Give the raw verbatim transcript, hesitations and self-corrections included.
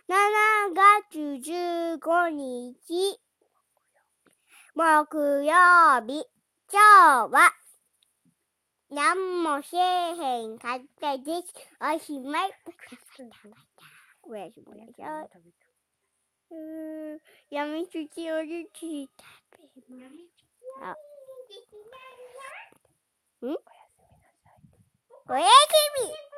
がつじゅうごにち木曜日。今日は何もせえへんかったです。おしまい。おやすみなさい。うーん、やみつきおにぎり食べます。あ、ん？おやすみ。